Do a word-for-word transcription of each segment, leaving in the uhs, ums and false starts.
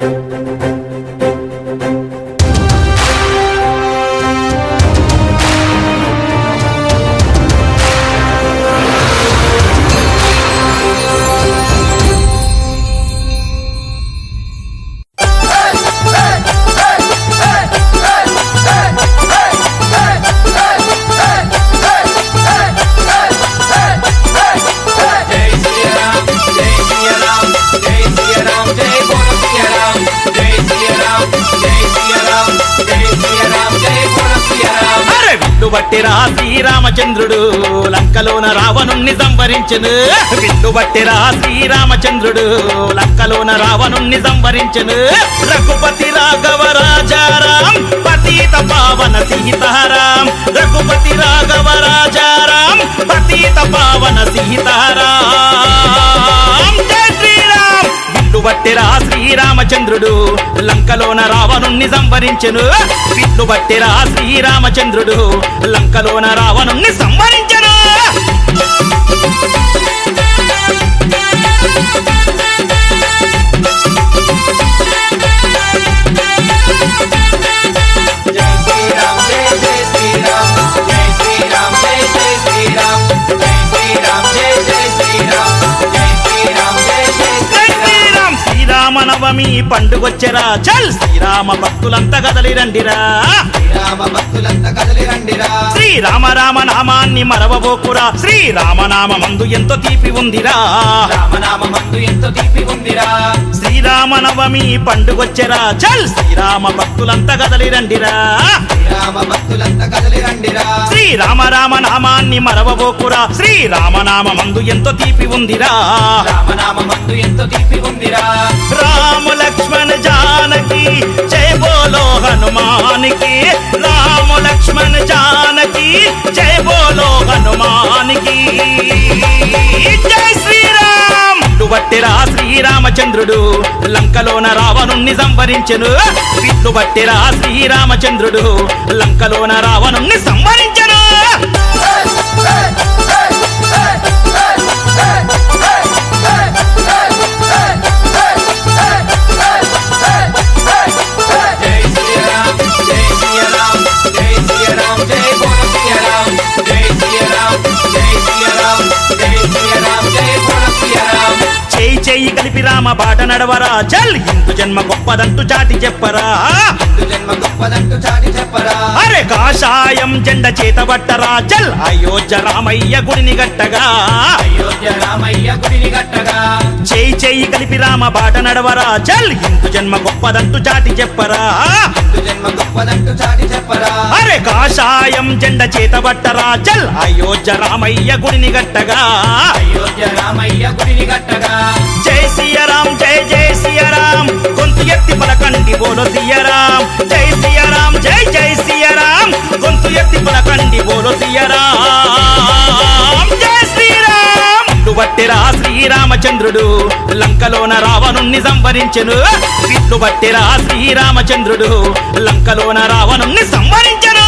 బట్టెరా శ్రీరామచంద్రుడు లంకలోన రావణుణ్ణి సంవరించెను విల్లు బట్టెరా శ్రీరామచంద్రుడు లంకలోన రావణుణ్ణి సంవరించెను రఘుపతి రాఘవ రాజారాం పతిత పావన సీతారాం రఘుపతి రాఘవ రాజారాం పతిత పావన సీతారాం జై శ్రీరామ్ విల్లు బట్టెరా శ్రీరామచంద్రుడు లంకలోన రావణుణ్ణి సంవరించెను విల్లు బట్టెరా శ్రీరామచంద్రుడు లంకలోన రావణుణ్ణి సంవరించెను శ్రీరామనవమి పండుగొచ్చెరా చల్ శ్రీరామ భక్తులంతా కదలిరండిరా శ్రీరామ భక్తులంతా కదలిరండిరా శ్రీరామ రామ నామాన్ని మరవబోకురా శ్రీరామనామందు ఎంతో తీపి ఉందిరా రామనామందు ఎంతో తీపి ఉందిరా శ్రీరామనవమి పండుగొచ్చెరా చల్ శ్రీరామ భక్తులంతా కదలిరండిరా శ్రీరామ భక్తులంతా కదలిరండిరా శ్రీరామ రామ నామాన్ని మరవబోకురా శ్రీరామనామందు ఎంతో తీపి ఉందిరా రామనామందు ఎంతో తీపి ఉందిరా రామ లక్ష్మణ జానకి జయ బోలో హనుమానికి రామ లక్ష్మణ జానకి జయ బోలో హనుమానికి జై శ్రీరామ్ విల్లు బట్టెరా శ్రీరామచంద్రుడు లంకలోన రావణుణ్ణి సంవరించెను విల్లు బట్టెరా శ్రీరామచంద్రుడు లంకలోన రావణుణ్ణి సంవరించెను చేయి చేయి కలిపి రామ బాట నడవరా చల్ హిందూ జన్మ గొప్పదంటూ చాటి చెప్పరా హిందూ జన్మ గొప్పదంటూ చాటి చెప్పరా అరే కాషాయం జెండ చేతబట్టరా చల్ అయోధ్య రామయ్య గుడిని గట్టగా అయోధ్య రామయ్య గుడిని గట్టగా చేయి చేయి కలిపి రామ బాట నడవరా చల్ హిందూ జన్మ గొప్పదంటూ చాటి చెప్పరా హిందూ జన్మ గొప్పదంటూ చాటి చెప్పరా అరే కాషాయం జెండ చేతబట్టరా చల్ అయోధ్య రామయ్య గుడిని గట్టగా అయోధ్య రామయ్య గుడిని గట్టగా జై సియరాం జై జై సియరాం గొంతు ఎత్తి పలకండి బోలో సియరాం జై సియరాం జై జై సియరాం గొంతు ఎత్తి పలకండి బోలో సియరాం జై శ్రీరామ్ విల్లు బట్టెరా శ్రీరామచంద్రుడు లంకలోన రావణుణ్ణి సంవరించెను విల్లు బట్టెరా శ్రీరామచంద్రుడు లంకలోన రావణుణ్ణి సంవరించెను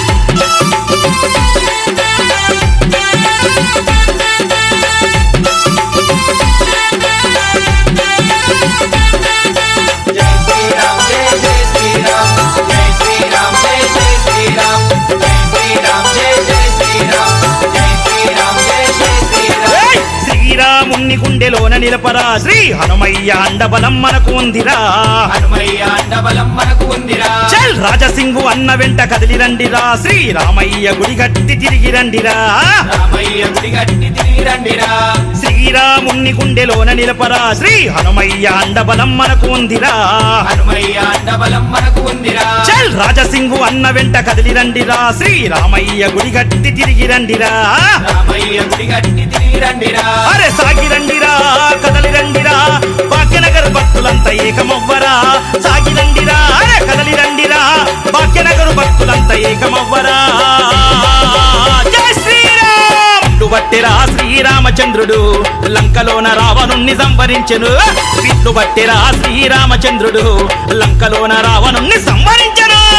శ్రీరాముణ్ణి గుండెలోన నిలపరా శ్రీ హనుమయ్య అండబలం మనకు ఉందిరా హనుమయ్య అండబలం మనకు ఉందిరా చల్ రాజసింగు అన్న వెంట కదిలిరండిరా శ్రీరామయ్య గుడి గట్టి తిరిగి రండిరా రామయ్య గుడి గట్టి తిరిగి రండిరా శ్రీరాముణ్ణి గుండెలోన నిలపరా శ్రీ హనుమయ్య అండబలం మనకు ఉందిరా హనుమయ్య అండబలం మనకు ఉందిరా చల్ రాజసింగు అన్న వెంట కదిలిరండిరా శ్రీరామయ్య గుడి గట్టి తిరిగి రండిరా రామయ్య గుడి గట్టి తిరిగి రండిరా అరే సాగిరండిరా కదలిరండిరా భాగ్యనగర్ భక్తులంతా ఏకమవ్వరా సాగిరండిరా అరే కదలిరండిరా భాగ్యనగర్ భక్తులంతా ఏకమవ్వరా జై శ్రీరామ్ విల్లు బట్టెరా శ్రీరామచంద్రుడు లంకలోన రావణుణ్ణి సంవరించెను విల్లు బట్టెరా శ్రీరామచంద్రుడు లంకలోన రావణుణ్ణి సంవరించెను